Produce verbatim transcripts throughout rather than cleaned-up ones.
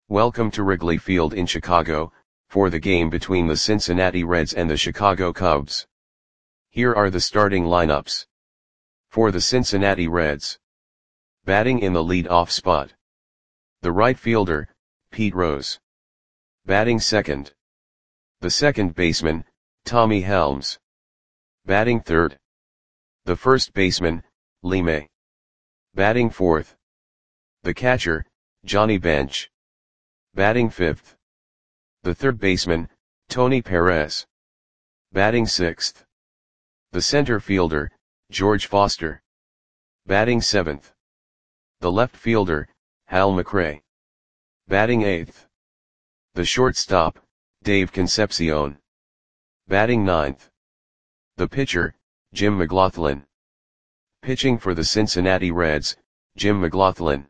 Welcome to Wrigley Field in Chicago, for the game between the Cincinnati Reds and the Chicago Cubs. Here are the starting lineups. For the Cincinnati Reds. Batting in the lead-off spot. The right fielder, Pete Rose. Batting second. The second baseman, Tommy Helms. Batting third. The first baseman, Lee May. Batting fourth. The catcher, Johnny Bench. Batting fifth. The third baseman, Tony Perez. Batting sixth. The center fielder, George Foster. Batting seventh. The left fielder, Hal McRae. Batting eighth. The shortstop, Dave Concepcion. Batting ninth. The pitcher, Jim McGlothlin. Pitching for the Cincinnati Reds, Jim McGlothlin.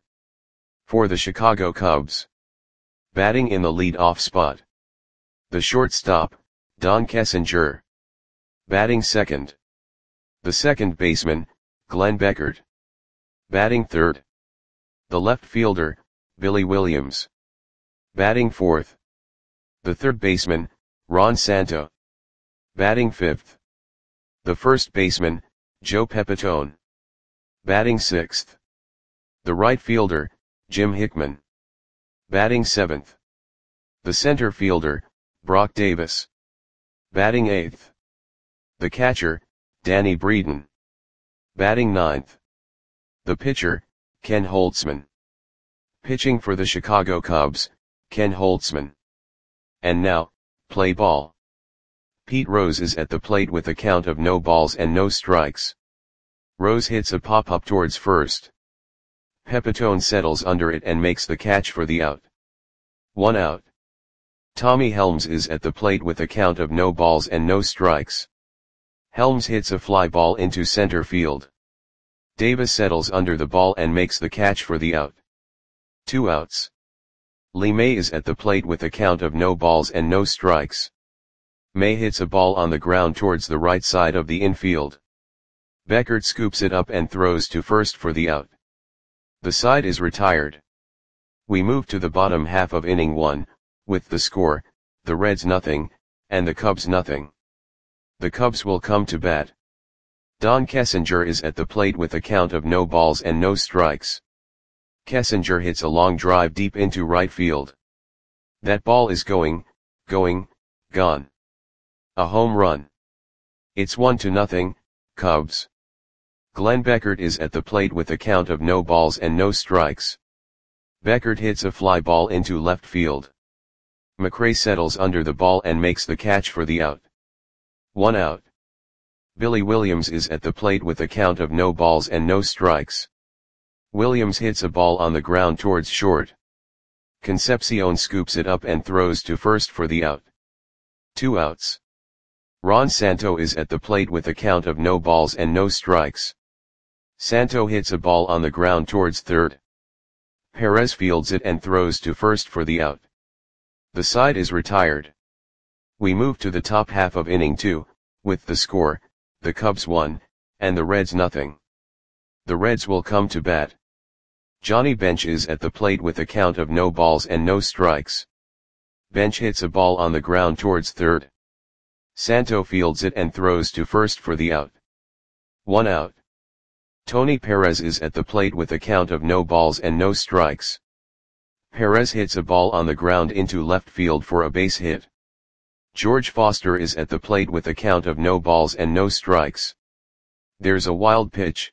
For the Chicago Cubs. Batting in the lead-off spot. The shortstop, Don Kessinger. Batting second. The second baseman, Glenn Beckert. Batting third. The left fielder, Billy Williams. Batting fourth. The third baseman, Ron Santo. Batting fifth. The first baseman, Joe Pepitone. Batting sixth. The right fielder, Jim Hickman. Batting seventh. The center fielder, Brock Davis. Batting eighth. The catcher, Danny Breeden. Batting ninth. The pitcher, Ken Holtzman. Pitching for the Chicago Cubs, Ken Holtzman. And now, play ball. Pete Rose is at the plate with a count of no balls and no strikes. Rose hits a pop-up towards first. Pepitone settles under it and makes the catch for the out. One out. Tommy Helms is at the plate with a count of no balls and no strikes. Helms hits a fly ball into center field. Davis settles under the ball and makes the catch for the out. Two outs. Lee May is at the plate with a count of no balls and no strikes. May hits a ball on the ground towards the right side of the infield. Beckert scoops it up and throws to first for the out. The side is retired. We move to the bottom half of inning one, with the score, the Reds nothing, and the Cubs nothing. The Cubs will come to bat. Don Kessinger is at the plate with a count of no balls and no strikes. Kessinger hits a long drive deep into right field. That ball is going, going, gone. A home run. It's one to nothing, Cubs. Glenn Beckert is at the plate with a count of no balls and no strikes. Beckert hits a fly ball into left field. McRae settles under the ball and makes the catch for the out. One out. Billy Williams is at the plate with a count of no balls and no strikes. Williams hits a ball on the ground towards short. Concepcion scoops it up and throws to first for the out. Two outs. Ron Santo is at the plate with a count of no balls and no strikes. Santo hits a ball on the ground towards third. Perez fields it and throws to first for the out. The side is retired. We move to the top half of inning two, with the score, the Cubs one, and the Reds nothing. The Reds will come to bat. Johnny Bench is at the plate with a count of no balls and no strikes. Bench hits a ball on the ground towards third. Santo fields it and throws to first for the out. One out. Tony Perez is at the plate with a count of no balls and no strikes. Perez hits a ball on the ground into left field for a base hit. George Foster is at the plate with a count of no balls and no strikes. There's a wild pitch.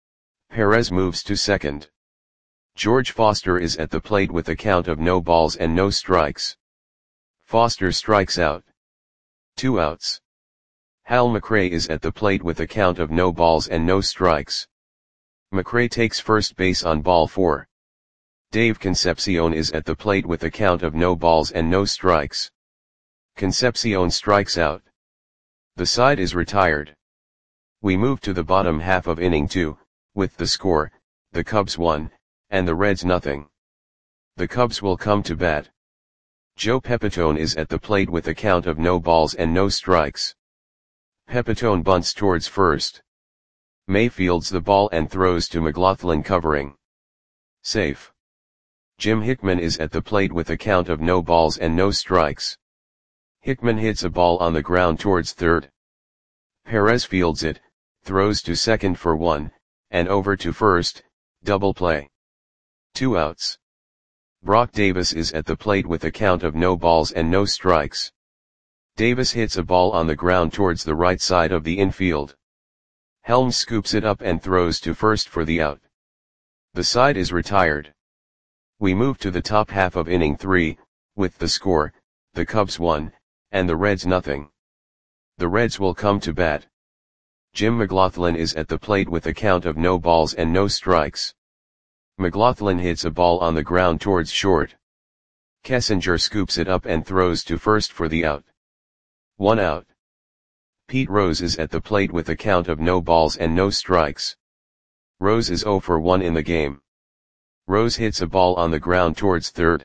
Perez moves to second. George Foster is at the plate with a count of no balls and no strikes. Foster strikes out. Two outs. Hal McRae is at the plate with a count of no balls and no strikes. McRae takes first base on ball four. Dave Concepcion is at the plate with a count of no balls and no strikes. Concepcion strikes out. The side is retired. We move to the bottom half of inning two, with the score, the Cubs one, and the Reds nothing. The Cubs will come to bat. Joe Pepitone is at the plate with a count of no balls and no strikes. Pepitone bunts towards first. May fields the ball and throws to McGlothlin covering. Safe. Jim Hickman is at the plate with a count of no balls and no strikes. Hickman hits a ball on the ground towards third. Perez fields it, throws to second for one, and over to first, double play. Two outs. Brock Davis is at the plate with a count of no balls and no strikes. Davis hits a ball on the ground towards the right side of the infield. Helms scoops it up and throws to first for the out. The side is retired. We move to the top half of inning three, with the score, the Cubs one, and the Reds nothing. The Reds will come to bat. Jim McLaughlin is at the plate with a count of no balls and no strikes. McLaughlin hits a ball on the ground towards short. Kessinger scoops it up and throws to first for the out. One out. Pete Rose is at the plate with a count of no balls and no strikes. Rose is oh for one in the game. Rose hits a ball on the ground towards third.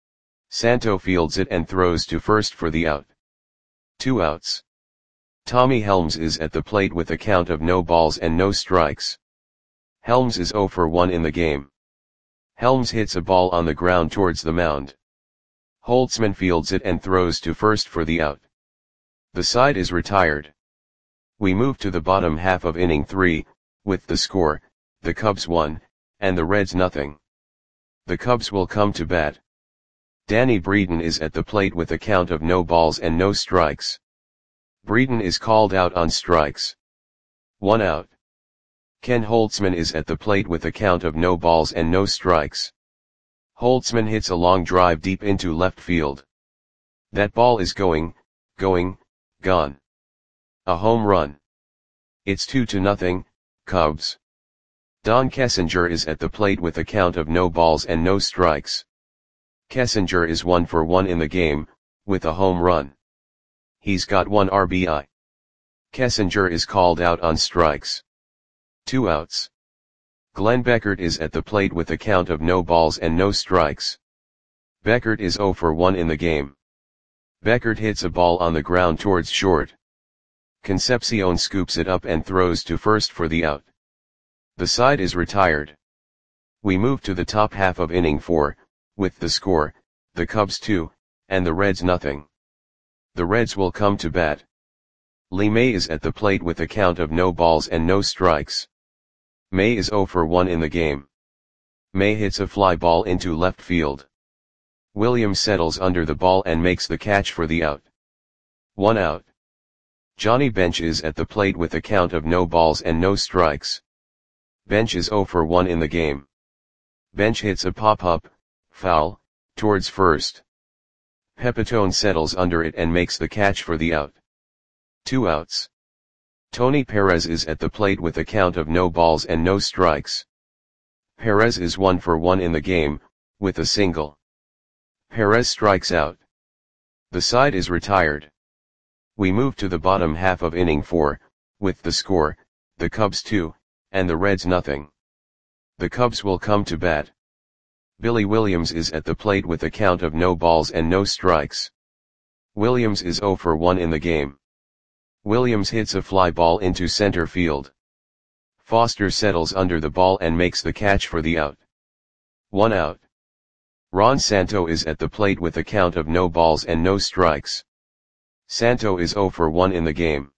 Santo fields it and throws to first for the out. Two outs. Tommy Helms is at the plate with a count of no balls and no strikes. Helms is oh for one in the game. Helms hits a ball on the ground towards the mound. Holtzman fields it and throws to first for the out. The side is retired. We move to the bottom half of inning three, with the score, the Cubs one, and the Reds nothing. The Cubs will come to bat. Danny Breeden is at the plate with a count of no balls and no strikes. Breeden is called out on strikes. One out. Ken Holtzman is at the plate with a count of no balls and no strikes. Holtzman hits a long drive deep into left field. That ball is going, going, gone. A home run. It's two to nothing, Cubs. Don Kessinger is at the plate with a count of no balls and no strikes. Kessinger is one for one in the game, with a home run. He's got one R B I. Kessinger is called out on strikes. Two outs. Glenn Beckert is at the plate with a count of no balls and no strikes. Beckert is oh for one in the game. Beckert hits a ball on the ground towards short. Concepcion scoops it up and throws to first for the out. The side is retired. We move to the top half of inning four, with the score, the Cubs two, and the Reds nothing. The Reds will come to bat. Lee May is at the plate with a count of no balls and no strikes. May is oh for one in the game. May hits a fly ball into left field. Williams settles under the ball and makes the catch for the out. One out. Johnny Bench is at the plate with a count of no balls and no strikes. Bench is oh for one in the game. Bench hits a pop-up, foul, towards first. Pepitone settles under it and makes the catch for the out. Two outs. Tony Perez is at the plate with a count of no balls and no strikes. Perez is one for one in the game, with a single. Perez strikes out. The side is retired. We move to the bottom half of inning four, with the score, the Cubs two, and the Reds nothing. The Cubs will come to bat. Billy Williams is at the plate with a count of no balls and no strikes. Williams is oh for one in the game. Williams hits a fly ball into center field. Foster settles under the ball and makes the catch for the out. One out. Ron Santo is at the plate with a count of no balls and no strikes. Santo is oh for one in the game.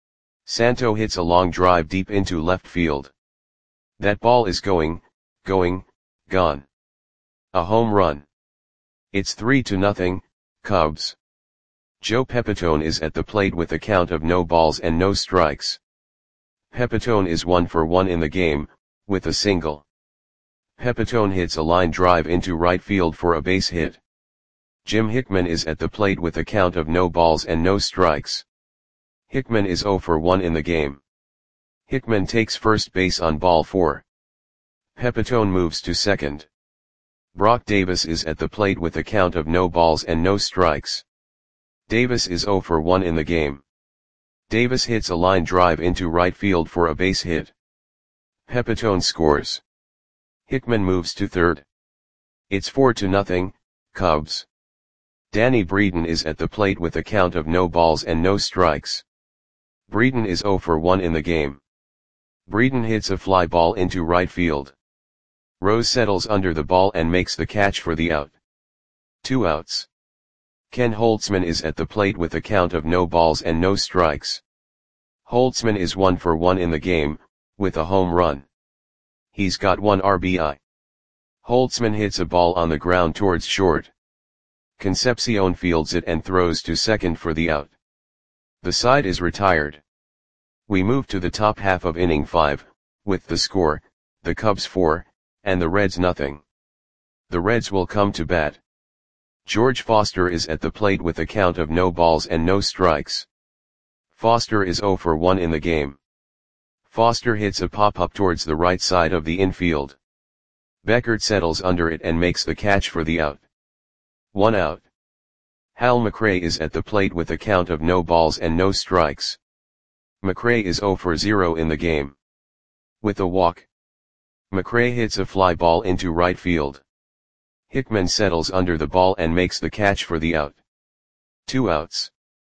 Santo hits a long drive deep into left field. That ball is going, going, gone. A home run. It's three to nothing, Cubs. Joe Pepitone is at the plate with a count of no balls and no strikes. Pepitone is one for one in the game, with a single. Pepitone hits a line drive into right field for a base hit. Jim Hickman is at the plate with a count of no balls and no strikes. Hickman is oh for one in the game. Hickman takes first base on ball four. Pepitone moves to second. Brock Davis is at the plate with a count of no balls and no strikes. Davis is oh for one in the game. Davis hits a line drive into right field for a base hit. Pepitone scores. Hickman moves to third. It's four to nothing, Cubs. Danny Breeden is at the plate with a count of no balls and no strikes. Breeden is oh for one in the game. Breeden hits a fly ball into right field. Rose settles under the ball and makes the catch for the out. Two outs. Ken Holtzman is at the plate with a count of no balls and no strikes. Holtzman is one for one in the game, with a home run. He's got one R B I. Holtzman hits a ball on the ground towards short. Concepcion fields it and throws to second for the out. The side is retired. We move to the top half of inning five, with the score, the Cubs four, and the Reds nothing. The Reds will come to bat. George Foster is at the plate with a count of no balls and no strikes. Foster is zero for one in the game. Foster hits a pop-up towards the right side of the infield. Beckert settles under it and makes the catch for the out. One out. Hal McRae is at the plate with a count of no balls and no strikes. McRae is zero for zero in the game. With a walk, McRae hits a fly ball into right field. Hickman settles under the ball and makes the catch for the out. Two outs.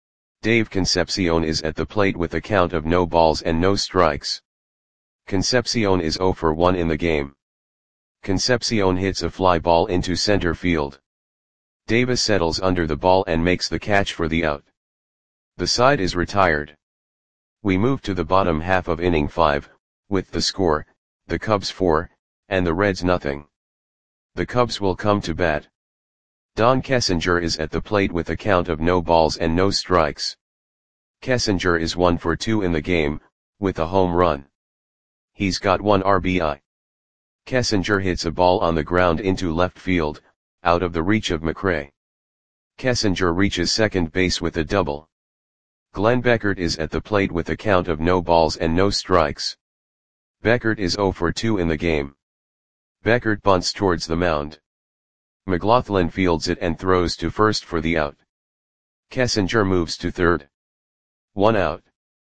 Dave Concepcion is at the plate with a count of no balls and no strikes. Concepcion is zero for one in the game. Concepcion hits a fly ball into center field. Davis settles under the ball and makes the catch for the out. The side is retired. We move to the bottom half of inning five, with the score, the Cubs four, and the Reds nothing. The Cubs will come to bat. Don Kessinger is at the plate with a count of no balls and no strikes. Kessinger is one for two in the game, with a home run. He's got one R B I. Kessinger hits a ball on the ground into left field, out of the reach of McRae. Kessinger reaches second base with a double. Glenn Beckert is at the plate with a count of no balls and no strikes. Beckert is zero for two in the game. Beckert bunts towards the mound. McLaughlin fields it and throws to first for the out. Kessinger moves to third. One out.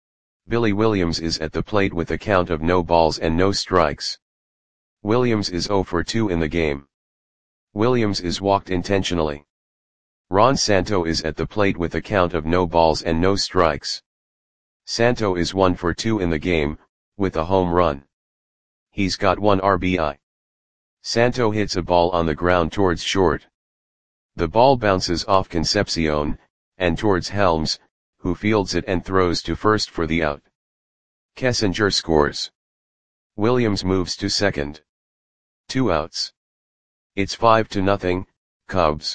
Billy Williams is at the plate with a count of no balls and no strikes. Williams is zero for two in the game. Williams is walked intentionally. Ron Santo is at the plate with a count of no balls and no strikes. Santo is one for two in the game, with a home run. He's got one R B I. Santo hits a ball on the ground towards short. The ball bounces off Concepcion, and towards Helms, who fields it and throws to first for the out. Kessinger scores. Williams moves to second. Two outs. It's five to nothing, Cubs.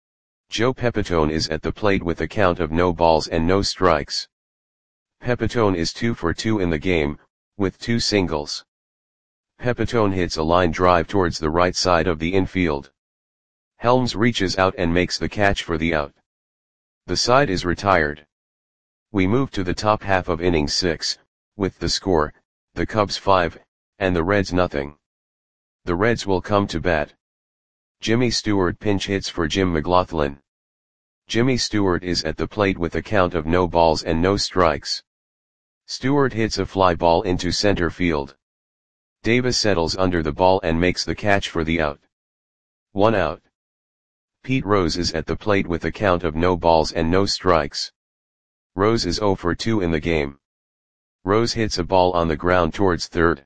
Joe Pepitone is at the plate with a count of no balls and no strikes. Pepitone is two for two in the game, with two singles. Pepitone hits a line drive towards the right side of the infield. Helms reaches out and makes the catch for the out. The side is retired. We move to the top half of inning six, with the score, the Cubs five, and the Reds nothing. The Reds will come to bat. Jimmy Stewart pinch hits for Jim McLaughlin. Jimmy Stewart is at the plate with a count of no balls and no strikes. Stewart hits a fly ball into center field. Davis settles under the ball and makes the catch for the out. One out. Pete Rose is at the plate with a count of no balls and no strikes. Rose is zero for two in the game. Rose hits a ball on the ground towards third.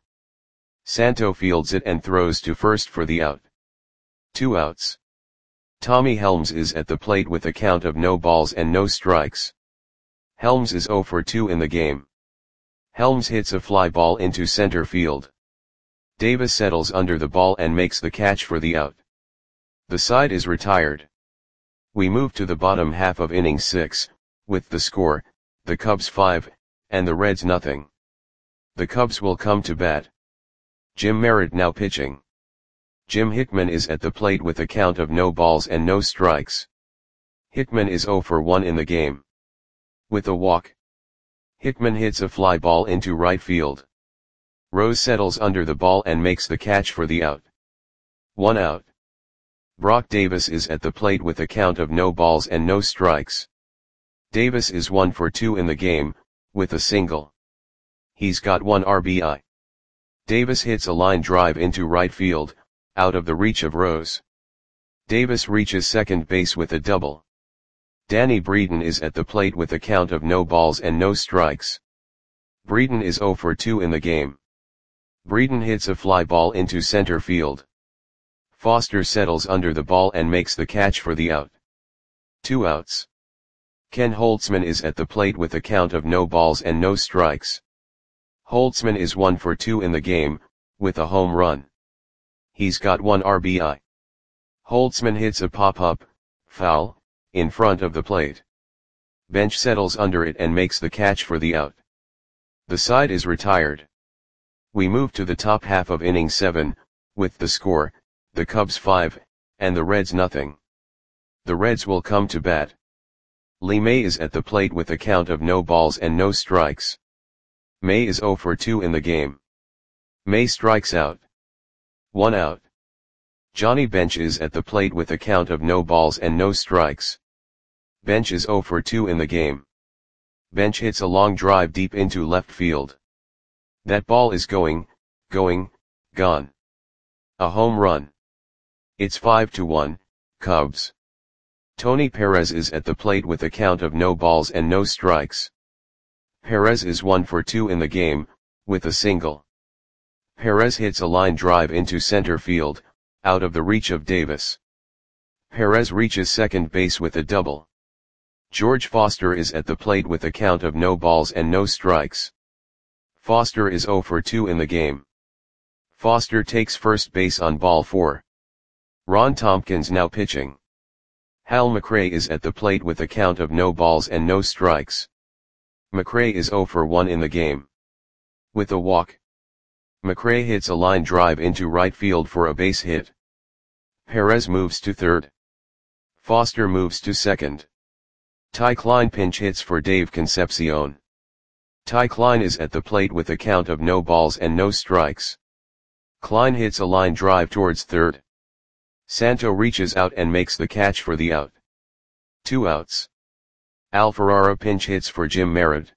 Santo fields it and throws to first for the out. Two outs. Tommy Helms is at the plate with a count of no balls and no strikes. Helms is zero for two in the game. Helms hits a fly ball into center field. Davis settles under the ball and makes the catch for the out. The side is retired. We move to the bottom half of inning six, with the score, the Cubs five, and the Reds nothing. The Cubs will come to bat. Jim Merritt now pitching. Jim Hickman is at the plate with a count of no balls and no strikes. Hickman is zero for one in the game. With a walk, Hickman hits a fly ball into right field. Rose settles under the ball and makes the catch for the out. One out. Brock Davis is at the plate with a count of no balls and no strikes. Davis is one for two in the game, with a single. He's got one R B I. Davis hits a line drive into right field, out of the reach of Rose. Davis reaches second base with a double. Danny Breeden is at the plate with a count of no balls and no strikes. Breeden is zero for two in the game. Breeden hits a fly ball into center field. Foster settles under the ball and makes the catch for the out. Two outs. Ken Holtzman is at the plate with a count of no balls and no strikes. Holtzman is one for two in the game, with a home run. He's got one R B I. Holtzman hits a pop-up, foul, in front of the plate. Bench settles under it and makes the catch for the out. The side is retired. We move to the top half of inning seven, with the score, the Cubs five, and the Reds nothing. The Reds will come to bat. Lee May is at the plate with a count of no balls and no strikes. May is oh for two in the game. May strikes out. One out. Johnny Bench is at the plate with a count of no balls and no strikes. Bench is oh for two in the game. Bench hits a long drive deep into left field. That ball is going, going, gone. A home run. It's five to one, Cubs. Tony Perez is at the plate with a count of no balls and no strikes. Perez is one for two in the game, with a single. Perez hits a line drive into center field, out of the reach of Davis. Perez reaches second base with a double. George Foster is at the plate with a count of no balls and no strikes. Foster is oh for two in the game. Foster takes first base on ball four. Ron Tompkins now pitching. Hal McRae is at the plate with a count of no balls and no strikes. McRae is oh for one in the game. With a walk. McRae hits a line drive into right field for a base hit. Perez moves to third. Foster moves to second. Ty Klein pinch hits for Dave Concepcion. Ty Klein is at the plate with a count of no balls and no strikes. Klein hits a line drive towards third. Santo reaches out and makes the catch for the out. Two outs. Al Ferrara pinch hits for Jim Merritt.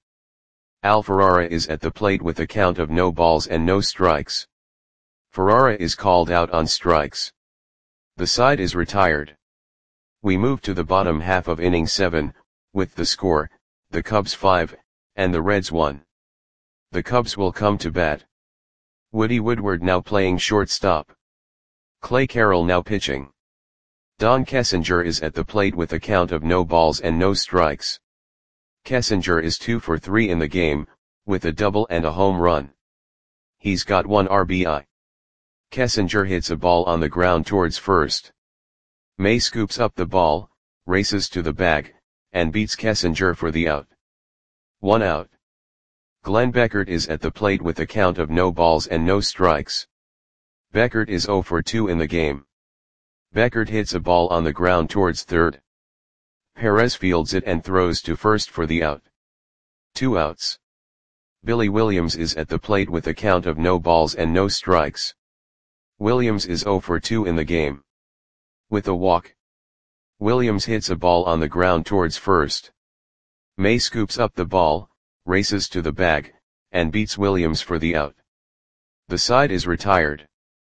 Al Ferrara is at the plate with a count of no balls and no strikes. Ferrara is called out on strikes. The side is retired. We move to the bottom half of inning seven, with the score, the Cubs five, and the Reds one. The Cubs will come to bat. Woody Woodward now playing shortstop. Clay Carroll now pitching. Don Kessinger is at the plate with a count of no balls and no strikes. Kessinger is two for three in the game, with a double and a home run. He's got one R B I. Kessinger hits a ball on the ground towards first. May scoops up the ball, races to the bag, and beats Kessinger for the out. One out. Glenn Beckert is at the plate with a count of no balls and no strikes. Beckert is oh for two in the game. Beckert hits a ball on the ground towards third. Perez fields it and throws to first for the out. Two outs. Billy Williams is at the plate with a count of no balls and no strikes. Williams is oh for two in the game. With a walk. Williams hits a ball on the ground towards first. May scoops up the ball, races to the bag, and beats Williams for the out. The side is retired.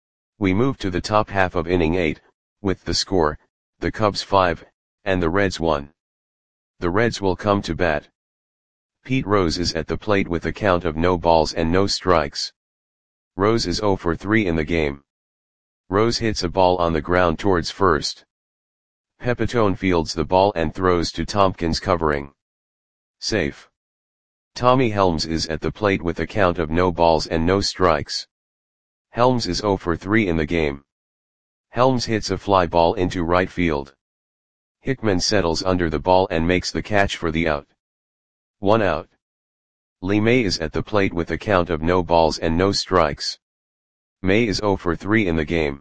We move to the top half of inning eight, with the score, the Cubs five, and the Reds one. The Reds will come to bat. Pete Rose is at the plate with a count of no balls and no strikes. Rose is oh for three in the game. Rose hits a ball on the ground towards first. Pepitone fields the ball and throws to Tompkins covering. Safe. Tommy Helms is at the plate with a count of no balls and no strikes. Helms is oh for three in the game. Helms hits a fly ball into right field. Hickman settles under the ball and makes the catch for the out. One out. Lee May is at the plate with a count of no balls and no strikes. May is oh for three in the game.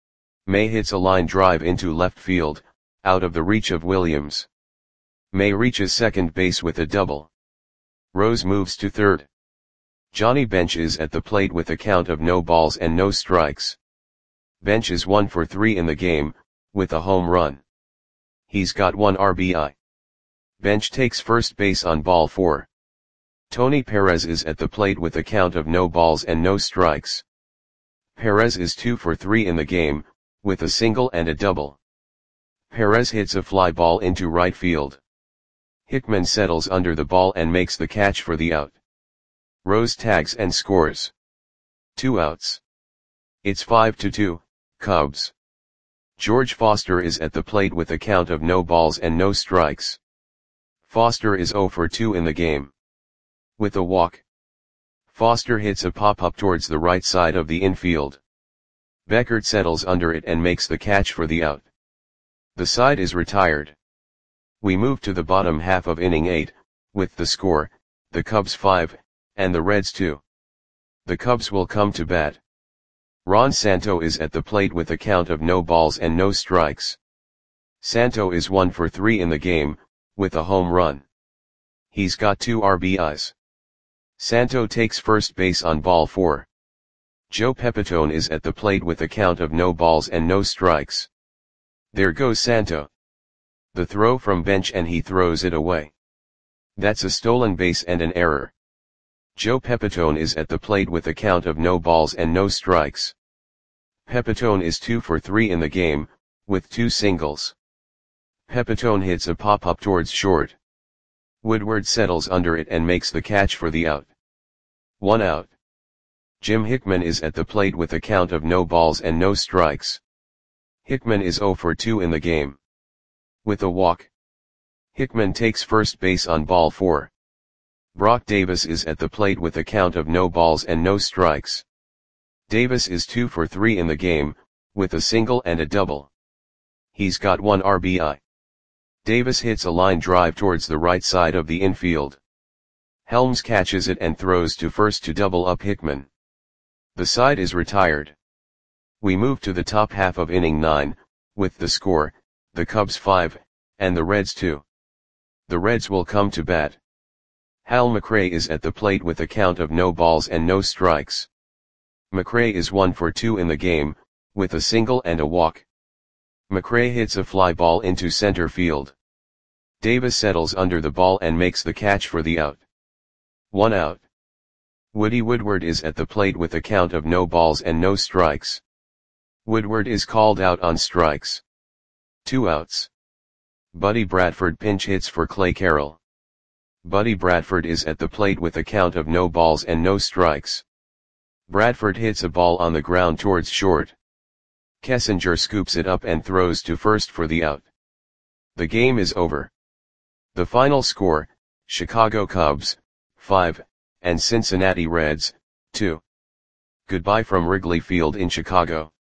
May hits a line drive into left field, out of the reach of Williams. May reaches second base with a double. Rose moves to third. Johnny Bench is at the plate with a count of no balls and no strikes. Bench is one for three in the game, with a home run. He's got one R B I. Bench takes first base on ball four. Tony Perez is at the plate with a count of no balls and no strikes. Perez is two for three in the game, with a single and a double. Perez hits a fly ball into right field. Hickman settles under the ball and makes the catch for the out. Rose tags and scores. Two outs. It's five to two, Cubs. George Foster is at the plate with a count of no balls and no strikes. Foster is zero for two in the game. With a walk, Foster hits a pop-up towards the right side of the infield. Beckert settles under it and makes the catch for the out. The side is retired. We move to the bottom half of inning eight, with the score, the Cubs five, and the Reds two. The Cubs will come to bat. Ron Santo is at the plate with a count of no balls and no strikes. Santo is one for three in the game, with a home run. He's got two R B Is. Santo takes first base on ball four. Joe Pepitone is at the plate with a count of no balls and no strikes. There goes Santo. The throw from bench and he throws it away. That's a stolen base and an error. Joe Pepitone is at the plate with a count of no balls and no strikes. Pepitone is two for three in the game, with two singles. Pepitone hits a pop-up towards short. Woodward settles under it and makes the catch for the out. One out. Jim Hickman is at the plate with a count of no balls and no strikes. Hickman is zero for two in the game. With a walk, Hickman takes first base on ball four. Brock Davis is at the plate with a count of no balls and no strikes. Davis is two for three in the game, with a single and a double. He's got one R B I. Davis hits a line drive towards the right side of the infield. Helms catches it and throws to first to double up Hickman. The side is retired. We move to the top half of inning nine, with the score, the Cubs five, and the Reds two. The Reds will come to bat. Hal McRae is at the plate with a count of no balls and no strikes. McRae is one for two in the game, with a single and a walk. McRae hits a fly ball into center field. Davis settles under the ball and makes the catch for the out. One out. Woody Woodward is at the plate with a count of no balls and no strikes. Woodward is called out on strikes. Two outs. Buddy Bradford pinch hits for Clay Carroll. Buddy Bradford is at the plate with a count of no balls and no strikes. Bradford hits a ball on the ground towards short. Kessinger scoops it up and throws to first for the out. The game is over. The final score, Chicago Cubs, five, and Cincinnati Reds, two. Goodbye from Wrigley Field in Chicago.